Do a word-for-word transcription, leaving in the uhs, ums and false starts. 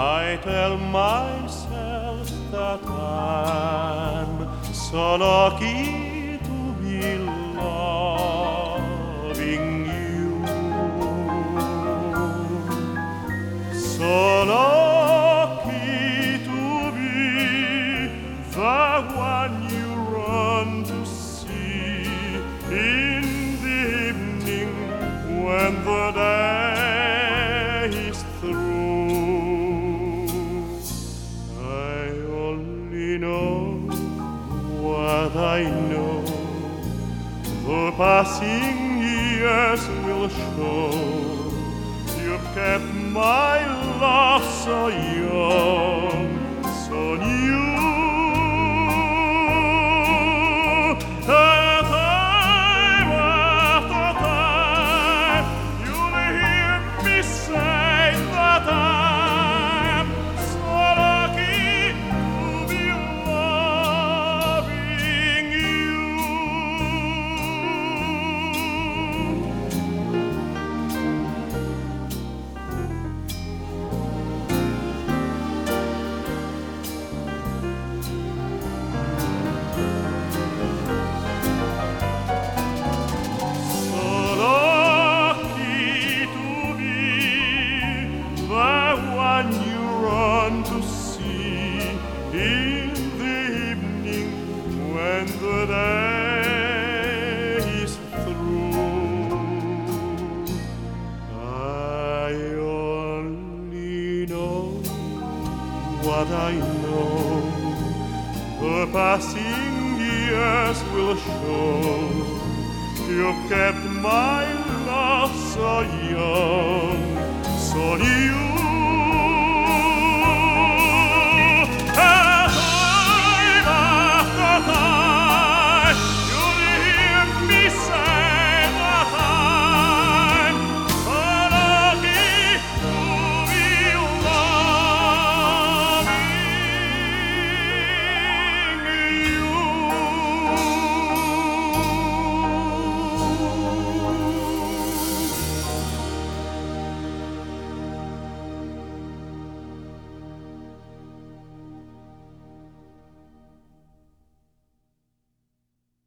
I tell myself that I'm so lucky to be loving you, so lucky to be the one you run to see in the evening when the day is through. I only know what I know, the passing years will show. You've kept my love so young, so new. And time after time, you'll hear me say that I'm so lucky to be loving you. So lucky to be the one you run to see in the evening when the day is through. I only know what I know, the passing years will show. You've kept my love so young, so new.